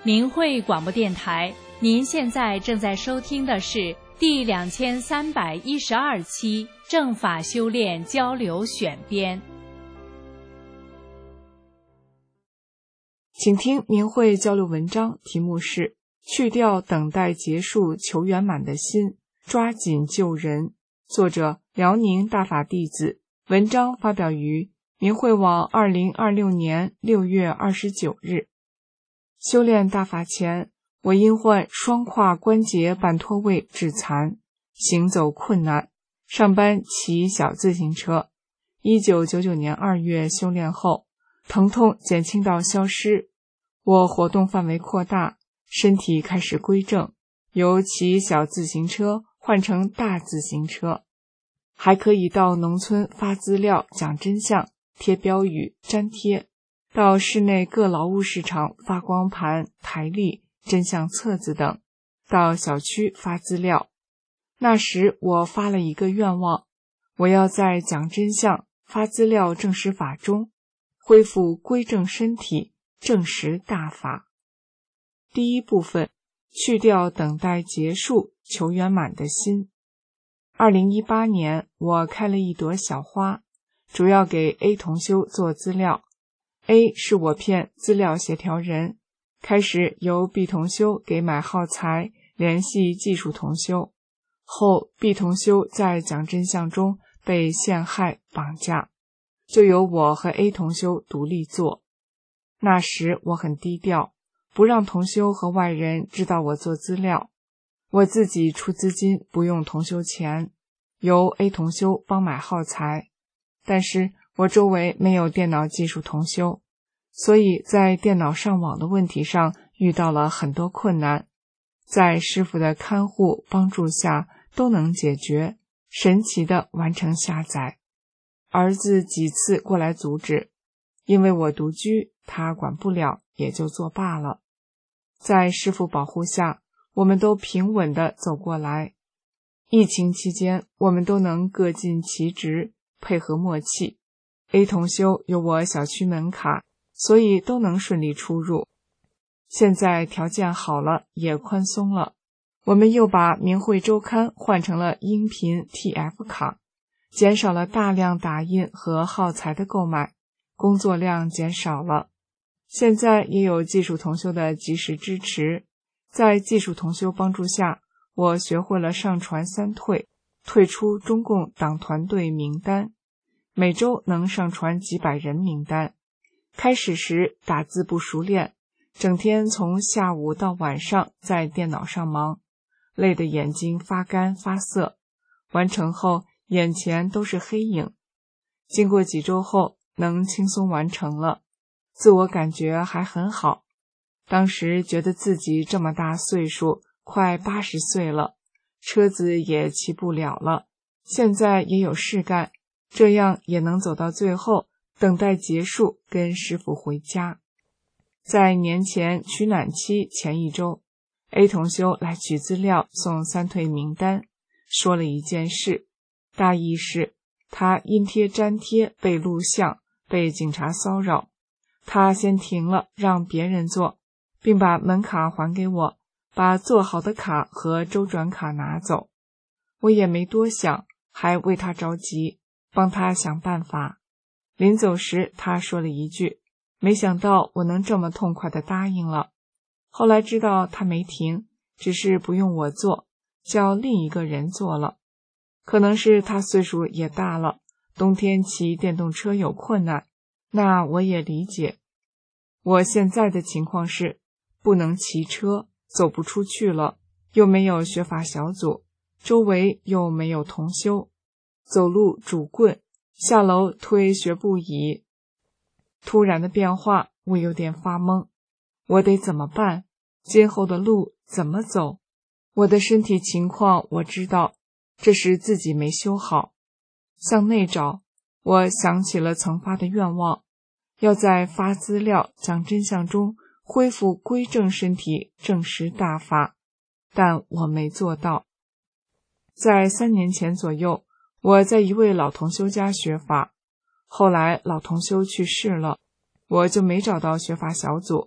明慧广播电台，您现在正在收听的是第2312期正法修炼交流选编。 请听明慧交流文章，题目是去掉等待结束求圆满的心，抓紧救人。作者辽宁大法弟子，文章发表于明慧网2026年6月29日。修炼大法前，我因患双胯关节板脱位致残，行走困难，上班骑小自行车。1999年2月修炼后，疼痛减轻到消失，我活动范围扩大，身体开始归正，由骑小自行车换成大自行车，还可以到农村发资料讲真相，贴标语粘贴，到市内各劳务市场发光盘台历真相册子等，到小区发资料。那时我发了一个愿望，我要在讲真相发资料证实法中恢复归正身体，证实大法。第一部分，去掉等待结束求圆满的心。2018年我开了一朵小花，主要给 A 同修做资料。A 是我片资料协调人，开始由 B 同修给买耗材联系技术同修，后 B 同修在讲真相中被陷害绑架，就由我和 A 同修独立做。那时我很低调，不让同修和外人知道我做资料，我自己出资金，不用同修钱，由 A 同修帮买耗材。但是我周围没有电脑技术同修，所以在电脑上网的问题上遇到了很多困难，在师父的看护帮助下都能解决，神奇的完成下载。儿子几次过来阻止，因为我独居，他管不了，也就作罢了。在师父保护下，我们都平稳地走过来。疫情期间，我们都能各尽其职，配合默契。A 同修有我小区门卡，所以都能顺利出入。现在条件好了，也宽松了，我们又把明慧周刊换成了音频 TF 卡，减少了大量打印和耗材的购买，工作量减少了。现在也有技术同修的及时支持，在技术同修帮助下，我学会了上传3退，退出中共党团队名单，每周能上传几百人名单。开始时打字不熟练，整天从下午到晚上在电脑上忙，累得眼睛发干发涩，完成后眼前都是黑影。经过几周后能轻松完成了，自我感觉还很好。当时觉得自己这么大岁数，快80岁了，车子也骑不了了，现在也有事干，这样也能走到最后，等待结束跟师父回家。在年前取暖期前一周， A 同修来取资料送3退名单，说了一件事，大意是他因贴粘贴被录像，被警察骚扰，他先停了让别人做，并把门卡还给我，把做好的卡和周转卡拿走。我也没多想，还为他着急，帮他想办法。临走时他说了一句，没想到我能这么痛快地答应了。后来知道他没停，只是不用我做，叫另一个人做了。可能是他岁数也大了，冬天骑电动车有困难，那我也理解。我现在的情况是不能骑车，走不出去了，又没有学法小组，周围又没有同修，走路拄棍，下楼推学步椅。突然的变化，我有点发懵，我得怎么办？今后的路怎么走？我的身体情况我知道，这是自己没修好。向内找，我想起了曾发的愿望，要在发资料讲真相中恢复归正身体，证实大法，但我没做到。在3年前左右，我在一位老同修家学法，后来老同修去世了，我就没找到学法小组，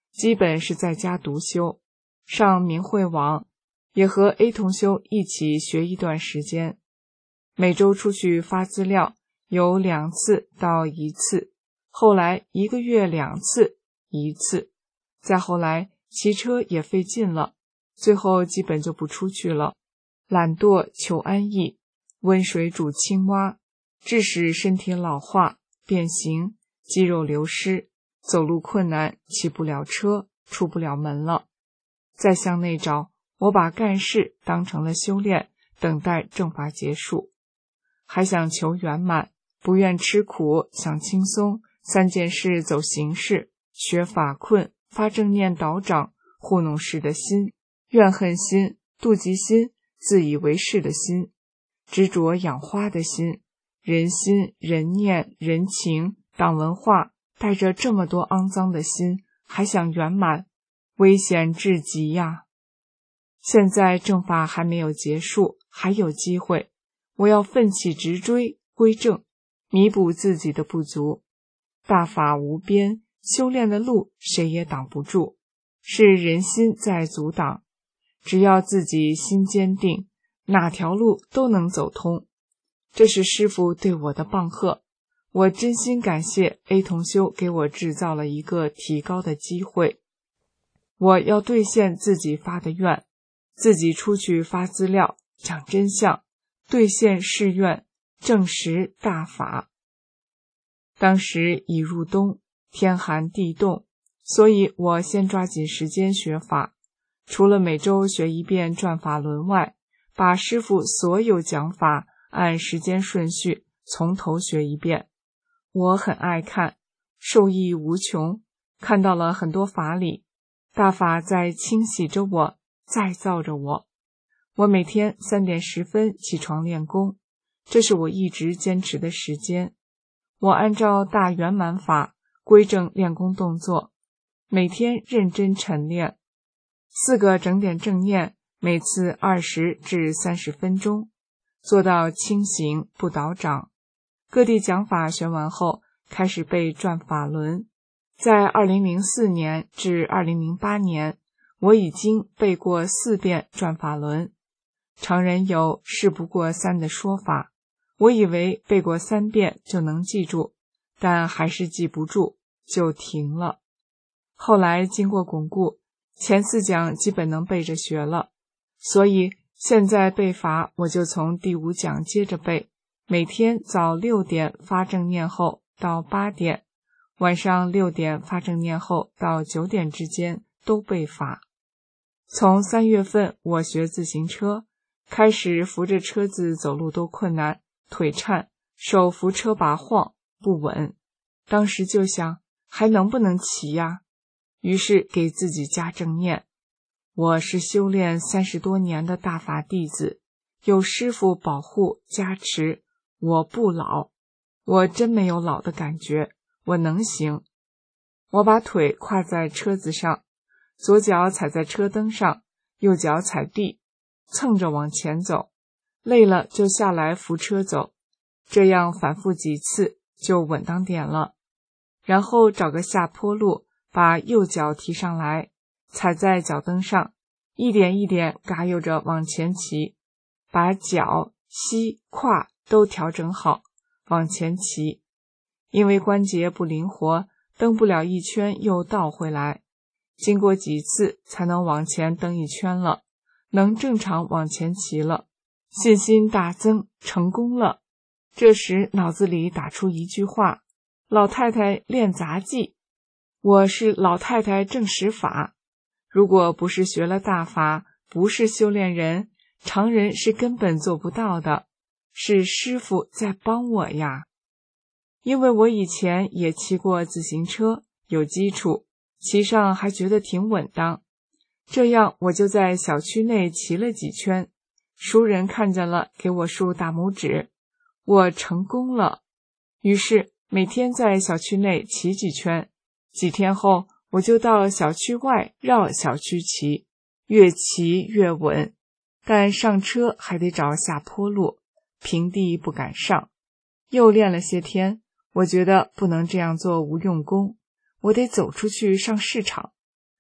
基本是在家独修，上明慧网，也和 A 同修一起学一段时间。每周出去发资料，有2次到1次，后来1个月2次1次，再后来骑车也费劲了，最后基本就不出去了。懒惰求安逸，温水煮青蛙，致使身体老化变形，肌肉流失，走路困难，骑不了车，出不了门了。再向内找，我把干事当成了修炼，等待正法结束。还想求圆满，不愿吃苦，想轻松，3件事走形式，学法困，发正念导长，糊弄事的心，怨恨心，妒忌心，自以为是的心，执着养花的心，人心、人念、人情、党文化，带着这么多肮脏的心，还想圆满，危险至极呀！现在正法还没有结束，还有机会，我要奋起直追，归正，弥补自己的不足。大法无边，修炼的路谁也挡不住，是人心在阻挡。只要自己心坚定，哪条路都能走通。这是师父对我的棒喝，我真心感谢 A 同修给我制造了一个提高的机会。我要兑现自己发的愿，自己出去发资料，讲真相，兑现誓愿，证实大法。当时已入冬，天寒地冻，所以我先抓紧时间学法。除了每周学1遍转法轮外，把师父所有讲法按时间顺序从头学1遍。我很爱看，受益无穷，看到了很多法理，大法在清洗着我，再造着我。我每天3点10分起床练功，这是我一直坚持的时间。我按照大圆满法规正练功动作，每天认真晨练，4个整点正念，每次20至30分钟，做到清醒不倒长。各地讲法学完后，开始背转法轮。在2004年至2008年，我已经背过4遍转法轮。常人有事不过3的说法，我以为背过3遍就能记住，但还是记不住，就停了。后来经过巩固，前4讲基本能背着学了，所以现在背法我就从第5讲接着背，每天早6点发正念后到8点，晚上6点发正念后到9点之间都背法。从3月份我学自行车，开始扶着车子走路都困难，腿颤，手扶车把晃，不稳。当时就想，还能不能骑呀？于是给自己加正念。我是修炼30多年的大法弟子，有师父保护加持，我不老，我真没有老的感觉，我能行。我把腿跨在车子上，左脚踩在车灯上，右脚踩地，蹭着往前走，累了就下来扶车走，这样反复几次就稳当点了。然后找个下坡路，把右脚提上来，踩在脚蹬上，一点一点嘎悠着往前骑，把脚、膝、胯都调整好，往前骑。因为关节不灵活，蹬不了1圈又倒回来，经过几次才能往前蹬1圈了，能正常往前骑了，信心大增，成功了。这时脑子里打出一句话：老太太练杂技，我是老太太正实法。如果不是学了大法，不是修炼人，常人是根本做不到的，是师父在帮我呀。因为我以前也骑过自行车，有基础，骑上还觉得挺稳当。这样我就在小区内骑了几圈，熟人看见了，给我竖大拇指，我成功了。于是每天在小区内骑几圈，几天后我就到小区外绕小区骑，越骑越稳，但上车还得找下坡路，平地不敢上。又练了些天，我觉得不能这样做无用功，我得走出去上市场，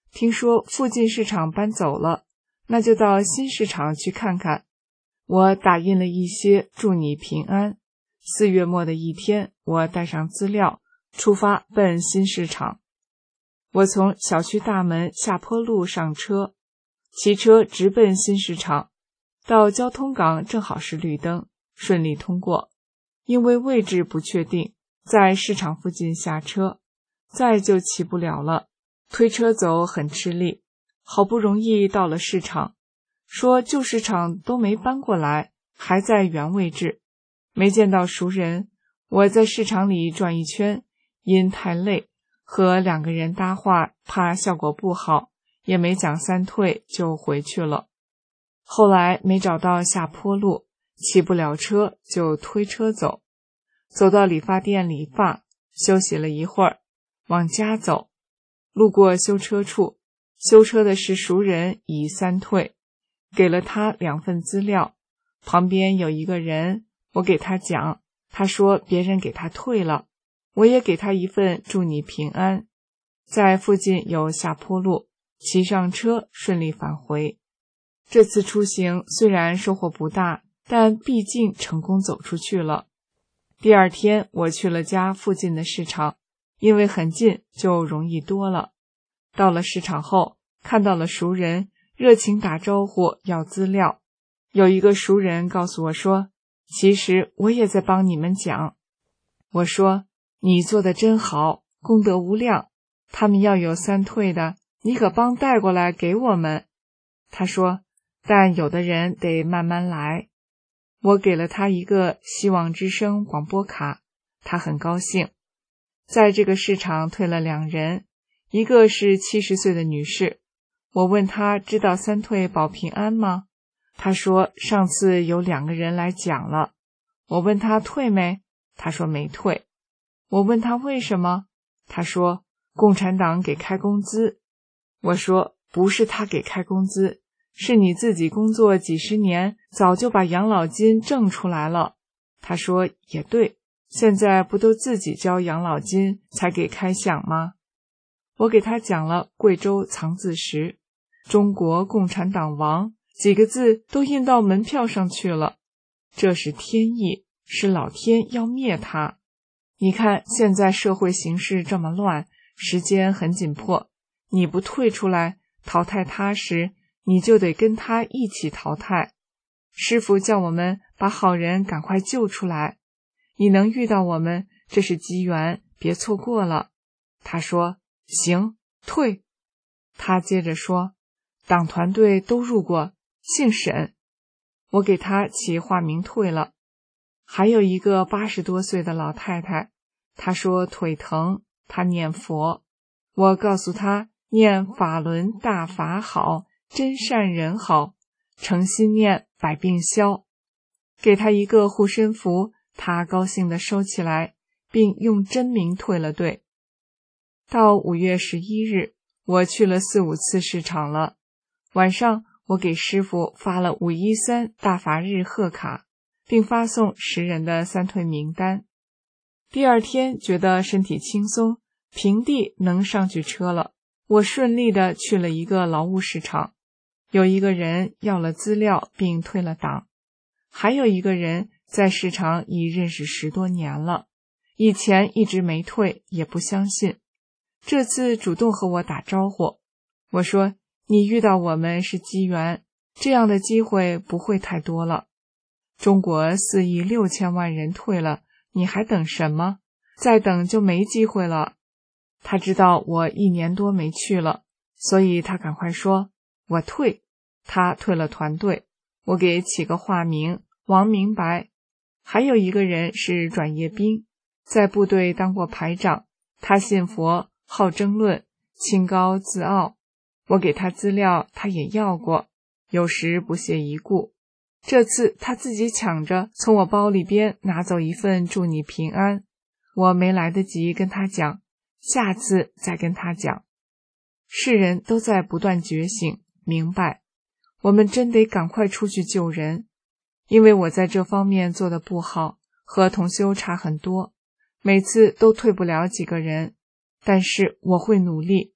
听说附近市场搬走了，那就到新市场去看看。我打印了一些祝你平安。4月末的一天，我带上资料，出发奔新市场。我从小区大门下坡路上车，骑车直奔新市场。到交通岗正好是绿灯，顺利通过。因为位置不确定，在市场附近下车，再就骑不了了，推车走很吃力。好不容易到了市场，说旧市场都没搬过来，还在原位置，没见到熟人。我在市场里转一圈，因太累，和2个人搭话，怕效果不好，也没讲3退就回去了。后来没找到下坡路，骑不了车，就推车走。走到理发店理发，休息了一会儿，往家走。路过修车处，修车的是熟人，已3退，给了他2份资料。旁边有一个人，我给他讲，他说别人给他退了，我也给他一份祝你平安。在附近有下坡路，骑上车顺利返回。这次出行虽然收获不大，但毕竟成功走出去了。第2天我去了家附近的市场，因为很近就容易多了。到了市场后，看到了熟人，热情打招呼要资料。有一个熟人告诉我说，其实我也在帮你们讲。我说，你做的真好，功德无量，他们要有3退的，你可帮带过来给我们。他说，但有的人得慢慢来。我给了他一个希望之声广播卡，他很高兴。在这个市场退了2人，一个是70岁的女士。我问她知道3退保平安吗？她说上次有2个人来讲了。我问她退没？她说没退。我问她为什么？她说共产党给开工资。我说不是他给开工资，是你自己工作几十年，早就把养老金挣出来了。他说也对，现在不都自己交养老金才给开饷吗？我给他讲了贵州藏字石，中国共产党亡几个字都印到门票上去了，这是天意，是老天要灭他。你看现在社会形势这么乱，时间很紧迫，你不退出来淘汰他时，你就得跟他一起淘汰。师父叫我们把好人赶快救出来，你能遇到我们，这是机缘，别错过了。他说行，退。他接着说，党团队都入过，姓沈。我给他起化名退了。还有一个80多岁的老太太，她说腿疼，她念佛。我告诉她念法轮大法好，真善人好，诚心念百病消。给她一个护身符，她高兴地收起来，并用真名退了队。到5月11日，我去了4、5次市场了。晚上我给师父发了513大法日贺卡，并发送10人的3退名单。第2天觉得身体轻松，平地能上去车了。我顺利地去了一个劳务市场，有一个人要了资料并退了档，还有一个人在市场已认识10多年了，以前一直没退，也不相信。这次主动和我打招呼，我说你遇到我们是机缘，这样的机会不会太多了。中国4亿6千万人退了，你还等什么？再等就没机会了。他知道我1年多没去了，所以他赶快说我退。他退了团队，我给起个化名王明白。还有一个人是转业兵，在部队当过排长，他信佛，好争论，清高自傲。我给他资料，他也要过，有时不屑一顾。这次他自己抢着从我包里边拿走一份祝你平安，我没来得及跟他讲，下次再跟他讲。世人都在不断觉醒，明白，我们真得赶快出去救人。因为我在这方面做得不好，和同修差很多，每次都退不了几个人，但是我会努力。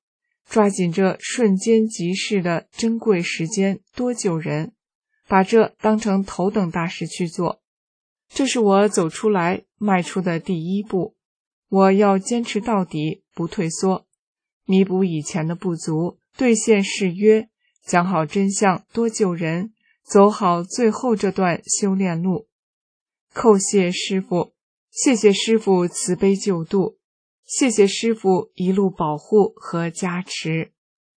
抓紧这瞬间即逝的珍贵时间多救人，把这当成头等大事去做。这是我走出来迈出的第一步，我要坚持到底，不退缩，弥补以前的不足，兑现誓约，讲好真相，多救人，走好最后这段修炼路。叩谢师父，谢谢师父慈悲救度，谢谢师父一路保护和加持。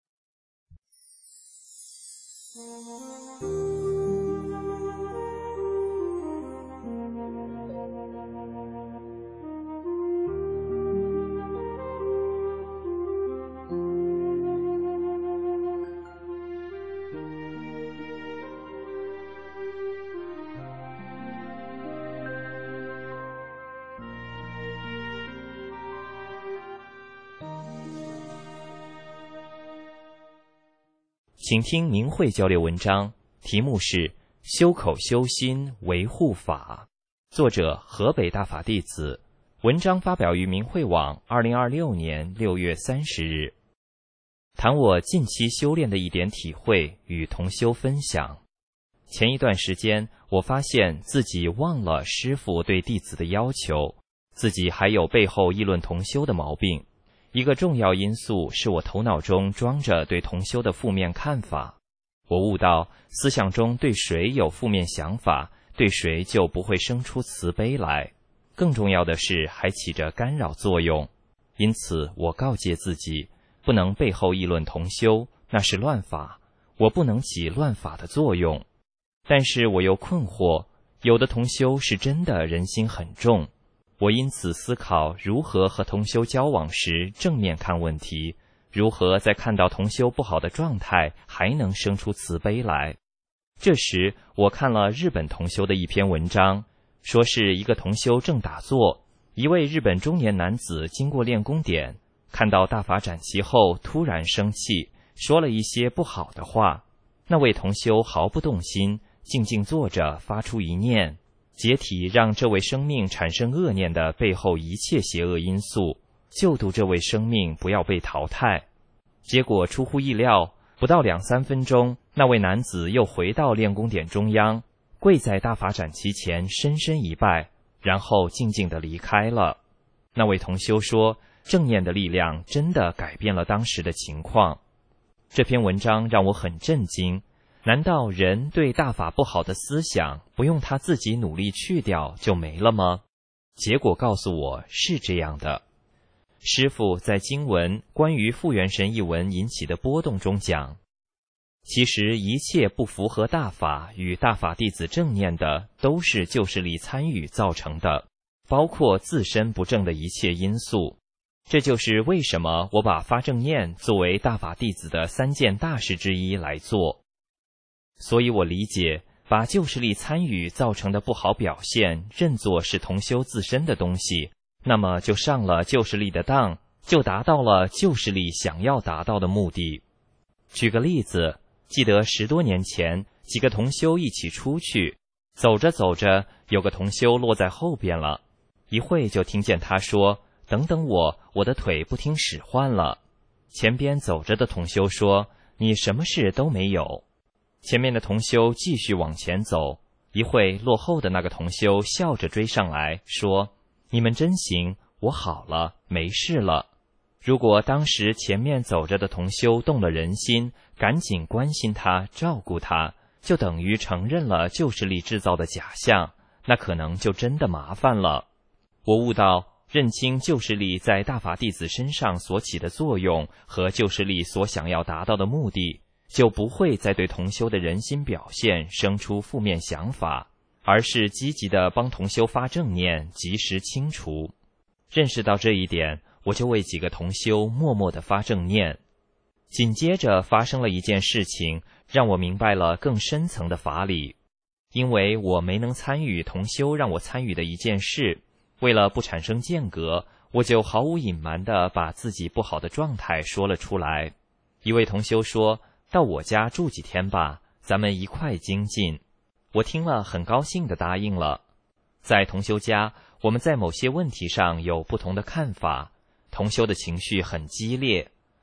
请听明慧交流文章，题目是修口修心维护法，作者河北大法弟子，文章发表于明慧网2026年6月30日。谈我近期修炼的一点体会与同修分享。前一段时间，我发现自己忘了师父对弟子的要求，自己还有背后议论同修的毛病。一个重要因素是我头脑中装着对同修的负面看法。我悟到，思想中对谁有负面想法，对谁就不会生出慈悲来。更重要的是，还起着干扰作用。因此，我告诫自己，不能背后议论同修，那是乱法，我不能起乱法的作用。但是我又困惑，有的同修是真的人心很重。我因此思考如何和同修交往时正面看问题，如何在看到同修不好的状态还能生出慈悲来。这时我看了日本同修的一篇文章，说是一个同修正打坐，一位日本中年男子经过练功点，看到大法展旗后突然生气，说了一些不好的话。那位同修毫不动心，静静坐着，发出一念，解体让这位生命产生恶念的背后一切邪恶因素，救度这位生命不要被淘汰。结果出乎意料，不到2-3分钟，那位男子又回到练功点中央，跪在大法展旗前深深一拜，然后静静地离开了。那位同修说，正念的力量真的改变了当时的情况。这篇文章让我很震惊。难道人对大法不好的思想不用他自己努力去掉就没了吗？结果告诉我是这样的。师父在经文关于复原神一文引起的波动中讲，其实一切不符合大法与大法弟子正念的，都是旧势力参与造成的，包括自身不正的一切因素。这就是为什么我把发正念作为大法弟子的3件大事之一来做。所以我理解，把旧势力参与造成的不好表现认作是同修自身的东西，那么就上了旧势力的当，就达到了旧势力想要达到的目的。举个例子，记得10多年前，几个同修一起出去，走着走着，有个同修落在后边了，一会就听见他说，等等我的腿不听使唤了。前边走着的同修说，你什么事都没有。前面的同修继续往前走，一会落后的那个同修笑着追上来说，你们真行，我好了，没事了。如果当时前面走着的同修动了人心，赶紧关心他，照顾他，就等于承认了旧势力制造的假象，那可能就真的麻烦了。我悟到，认清旧势力在大法弟子身上所起的作用和旧势力所想要达到的目的，就不会再对同修的人心表现生出负面想法，而是积极地帮同修发正念，及时清除。认识到这一点，我就为几个同修默默地发正念。紧接着发生了一件事情，让我明白了更深层的法理。因为我没能参与同修让我参与的一件事，为了不产生间隔，我就毫无隐瞒地把自己不好的状态说了出来。一位同修说，到我家住几天吧，咱们一块精进。我听了很高兴地答应了。在同修家，我们在某些问题上有不同的看法，同修的情绪很激烈。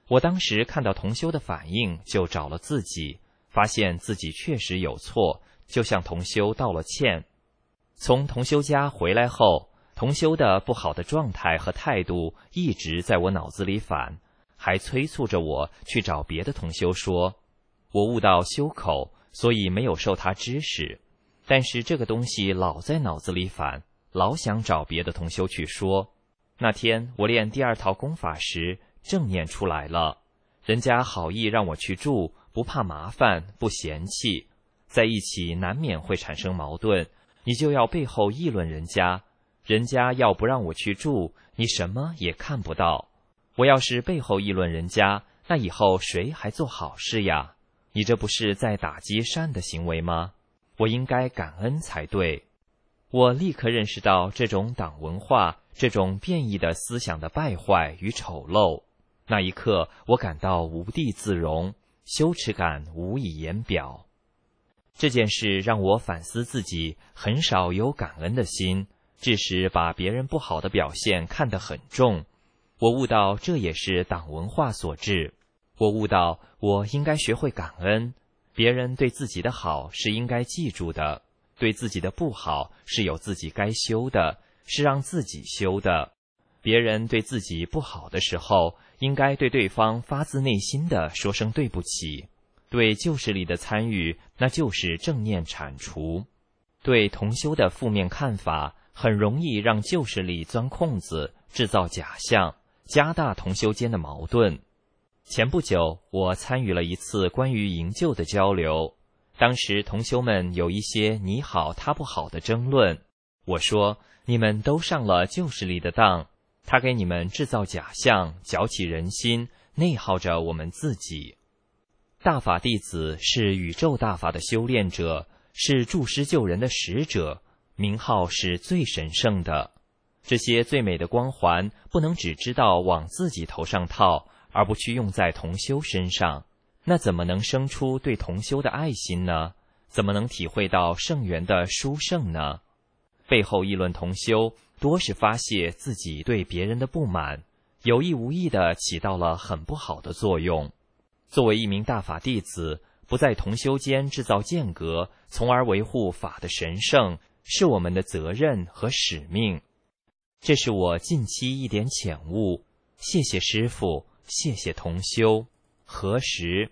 我当时看到同修的反应，就找了自己，发现自己确实有错，就向同修道了歉。从同修家回来后，同修的不好的状态和态度一直在我脑子里反，还催促着我去找别的同修说，我悟到修口，所以没有受他指使，但是这个东西老在脑子里反，老想找别的同修去说。那天我练第二套功法时，正念出来了，人家好意让我去住，不怕麻烦，不嫌弃，在一起难免会产生矛盾，你就要背后议论人家，人家要不让我去住，你什么也看不到。我要是背后议论人家，那以后谁还做好事呀？你这不是在打击善的行为吗？我应该感恩才对。我立刻认识到这种党文化，这种变异的思想的败坏与丑陋。那一刻，我感到无地自容，羞耻感无以言表。这件事让我反思自己很少有感恩的心，致使把别人不好的表现看得很重。我悟到这也是党文化所致。我悟到我应该学会感恩，别人对自己的好是应该记住的，对自己的不好是有自己该修的，是让自己修的。别人对自己不好的时候，应该对对方发自内心的说声对不起。对旧事里的参与，那就是正念铲除。对同修的负面看法，很容易让旧事里钻空子，制造假象，加大同修间的矛盾。前不久，我参与了一次关于营救的交流，当时同修们有一些你好他不好的争论。我说，你们都上了旧事里的当，他给你们制造假象，搅起人心，内耗着我们自己。大法弟子是宇宙大法的修炼者，是助师救人的使者，名号是最神圣的。这些最美的光环，不能只知道往自己头上套，而不去用在同修身上，那怎么能生出对同修的爱心呢？怎么能体会到圣缘的殊胜呢？背后议论同修，多是发泄自己对别人的不满，有意无意地起到了很不好的作用。作为一名大法弟子，不在同修间制造间隔，从而维护法的神圣，是我们的责任和使命。这是我近期一点浅悟，谢谢师父，谢谢同修。何时？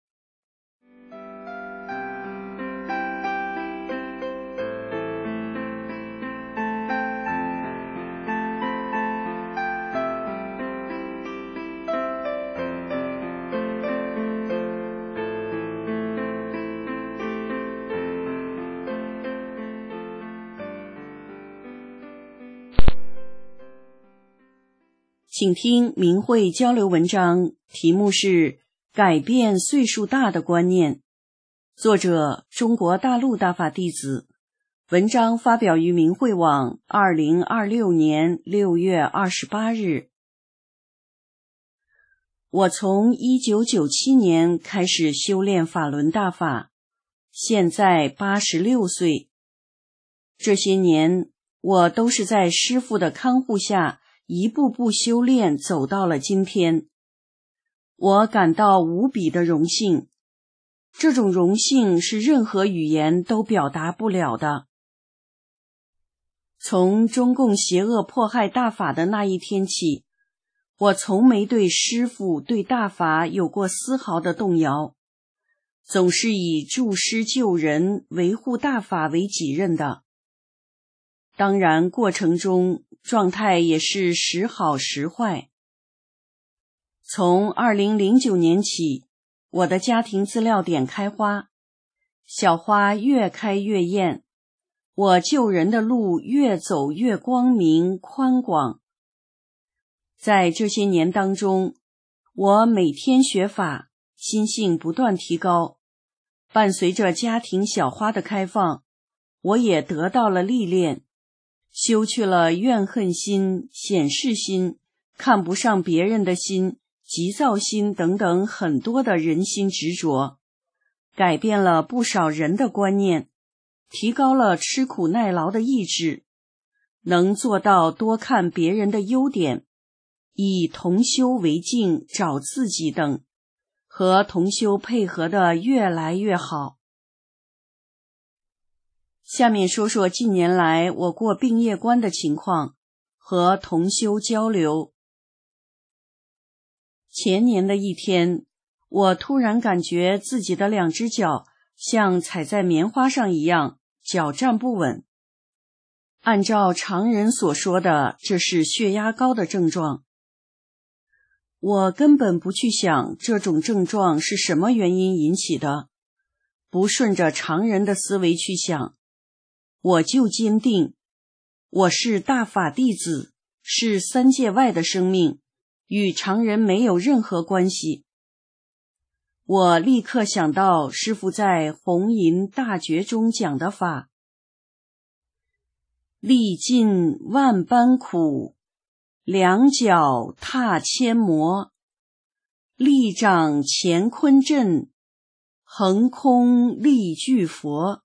请听明慧交流文章，题目是改变岁数大的观念，作者中国大陆大法弟子，文章发表于明慧网2026年6月28日。我从1997年开始修炼法轮大法，现在86岁。这些年，我都是在师父的看护下一步步修炼，走到了今天。我感到无比的荣幸，这种荣幸是任何语言都表达不了的。从中共邪恶迫害大法的那一天起，我从没对师父对大法有过丝毫的动摇，总是以助师救人、维护大法为己任的。当然，过程中状态也是时好时坏。从2009年起，我的家庭资料点开花，小花越开越艳，我救人的路越走越光明宽广。在这些年当中，我每天学法，心性不断提高，伴随着家庭小花的开放，我也得到了历练，修去了怨恨心、显示心、看不上别人的心、急躁心等等很多的人心执着，改变了不少人的观念，提高了吃苦耐劳的意志，能做到多看别人的优点， 以同修为镜找自己等，和同修配合得越来越好。下面说说近年来我过病业关的情况，和同修交流。前年的一天，我突然感觉自己的2只脚像踩在棉花上一样，脚站不稳。按照常人所说的，这是血压高的症状。我根本不去想这种症状是什么原因引起的，不顺着常人的思维去想，我就坚定，我是大法弟子，是3界外的生命，与常人没有任何关系。我立刻想到师父在红银大觉中讲的法，历尽万般苦，2脚踏千磨，力掌乾坤阵，横空立巨佛。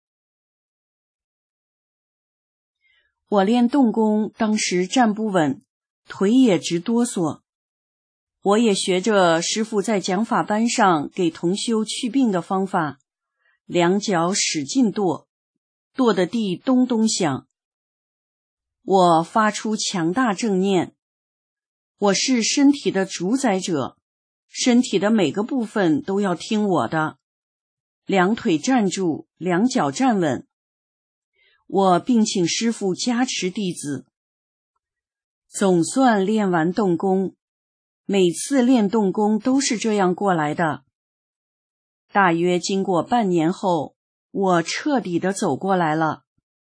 我练动功，当时站不稳，腿也直哆嗦。我也学着师父在讲法班上给同修祛病的方法，2脚使劲跺，跺的地咚咚响。我发出强大正念，我是身体的主宰者，身体的每个部分都要听我的。2腿站住，2脚站稳。我并请师父加持弟子。总算练完动功，每次练动功都是这样过来的。大约经过半年后，我彻底的走过来了。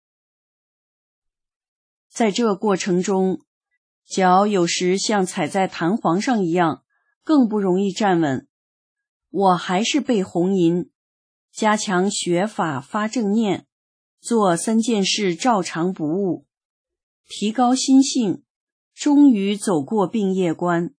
在这过程中，脚有时像踩在弹簧上一样，更不容易站稳。我还是背红银，加强学法发正念，做3件事照常不误，提高心性，终于走过病业关。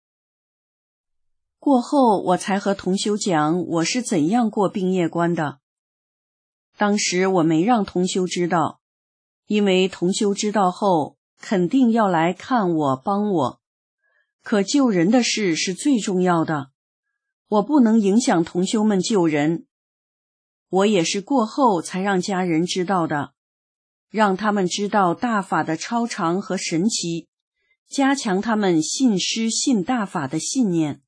过后我才和同修讲我是怎样过病业关的。当时我没让同修知道，因为同修知道后肯定要来看我帮我，可救人的事是最重要的，我不能影响同修们救人。我也是过后才让家人知道的，让他们知道大法的超常和神奇，加强他们信师信大法的信念。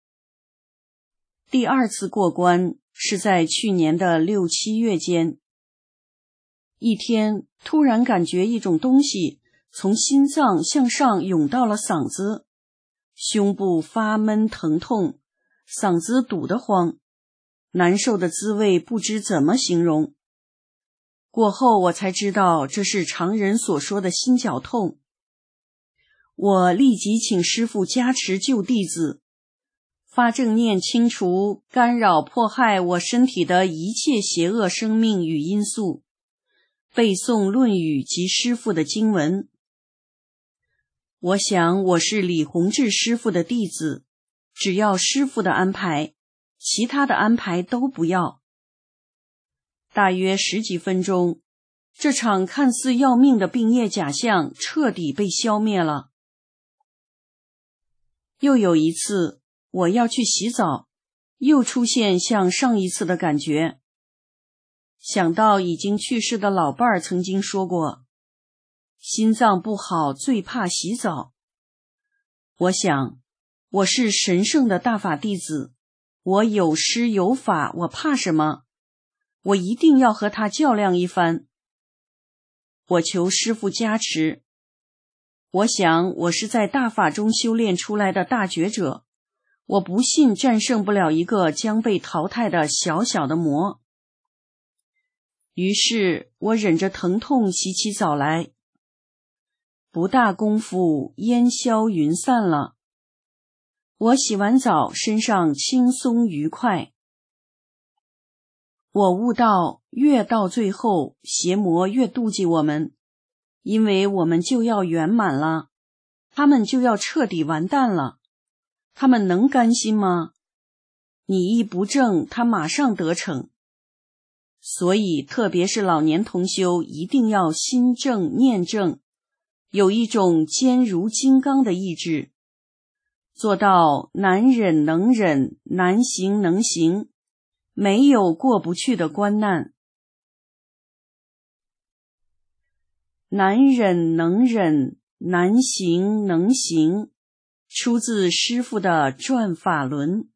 第2次过关是在去年的6、7月间。一天突然感觉一种东西从心脏向上涌到了嗓子，胸部发闷疼痛，嗓子堵得慌，难受的滋味不知怎么形容。过后我才知道这是常人所说的心绞痛。我立即请师父加持救弟子，发正念清除干扰迫害我身体的一切邪恶生命与因素，背诵论语及师父的经文。我想我是李洪志师父的弟子，只要师父的安排，其他的安排都不要。大约10几分钟，这场看似要命的病业假象彻底被消灭了。又有一次我要去洗澡，又出现像上一次的感觉。想到已经去世的老伴儿曾经说过，心脏不好最怕洗澡。我想，我是神圣的大法弟子，我有师有法，我怕什么？我一定要和他较量一番。我求师父加持。我想我是在大法中修炼出来的大觉者，我不信战胜不了一个将被淘汰的小小的魔。于是我忍着疼痛洗起澡来，不大功夫，烟消云散了。我洗完澡，身上轻松愉快。我悟到，越到最后，邪魔越妒忌我们，因为我们就要圆满了，他们就要彻底完蛋了。他们能甘心吗？你一不正，他马上得逞。所以特别是老年同修一定要心正念正， 有一种坚如金刚的意志，做到难忍能忍，难行能行，没有过不去的关难。难忍能忍，难行能行，出自师父的转法轮。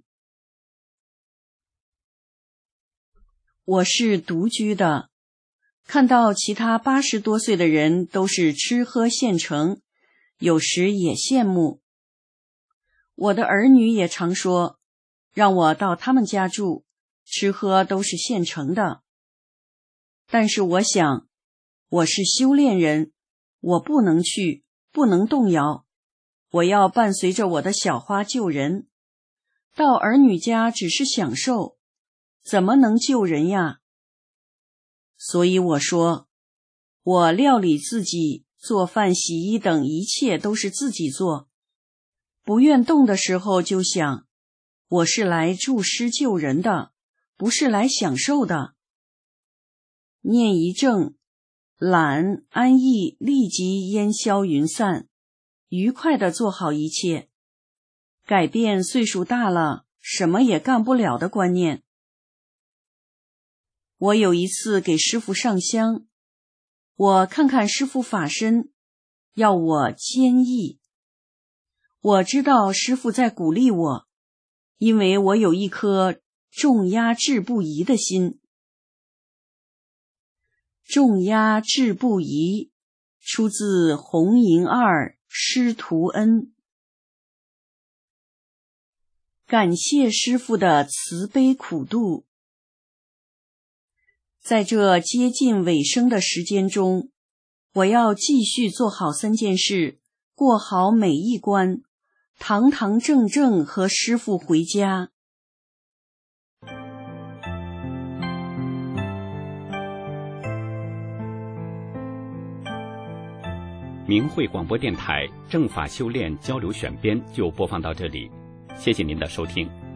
我是独居的，看到其他80多岁的人都是吃喝现成，有时也羡慕。我的儿女也常说，让我到他们家住，吃喝都是现成的。但是我想，我是修炼人，我不能去，不能动摇，我要伴随着我的小花救人。到儿女家只是享受，怎么能救人呀？所以我说，我料理自己，做饭洗衣等一切都是自己做。不愿动的时候就想，我是来助师救人的，不是来享受的。念一正，懒安逸立即烟消云散，愉快地做好一切，改变岁数大了什么也干不了的观念。我有一次给师父上香，我看看师父法身，要我坚毅。我知道师父在鼓励我，因为我有一颗重压志不移的心。重压志不移，出自红银二师徒恩。感谢师父的慈悲苦度。在这接近尾声的时间中，我要继续做好3件事，过好每一关，堂堂正正和师父回家。 明慧广播电台正法修炼交流选编就播放到这里，谢谢您的收听。